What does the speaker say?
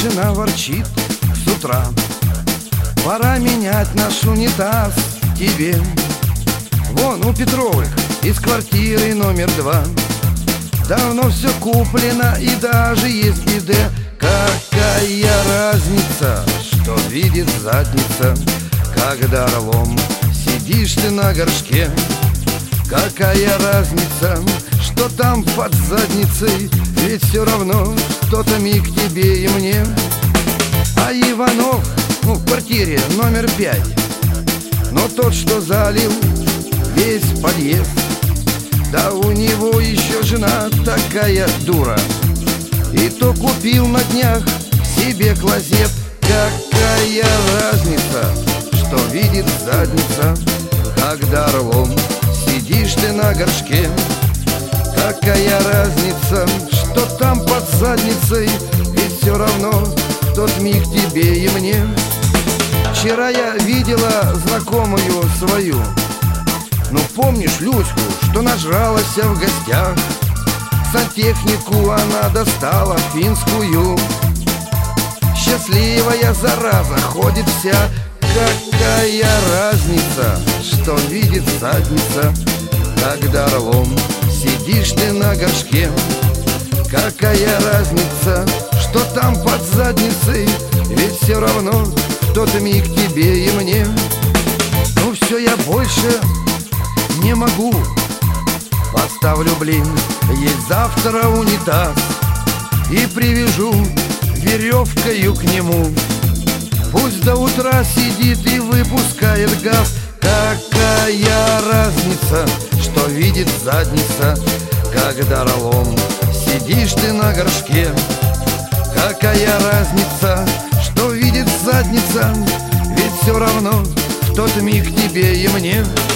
жена ворчит с утра: пора менять наш унитаз тебе. Вон у Петровых из квартиры номер 2 давно все куплено и даже есть биде. Какая разница, что видит задница, когда рвом сидишь ты на горшке? Какая разница, что там под задницей, ведь все равно кто-то миг тебе и мне. А Иванов, в квартире номер 5, но тот, что залил весь подъезд, да у него еще жена такая дура, и то купил на днях себе клозет. Какая разница, что видит задница, когда рвом сидишь ты на горшке? Какая разница, что там под задницей, ведь все равно в тот миг тебе и мне. Вчера я видела знакомую свою, ну помнишь Люську, что нажралась в гостях? Сантехнику она достала финскую. Счастливая зараза ходит вся. Какая разница, что видит задница, когда рвом сидишь ты на горшке? Какая разница, что там под задницей, ведь все равно в тот миг тебе и мне. Ну все, я больше не могу, поставлю блин, есть завтра унитаз, и привяжу веревкою к нему. Пусть до утра сидит и выпускает газ. Какая разница, что видит задница, когда рвом сидишь ты на горшке? Какая разница, что видит задница, ведь все равно в тот миг тебе и мне.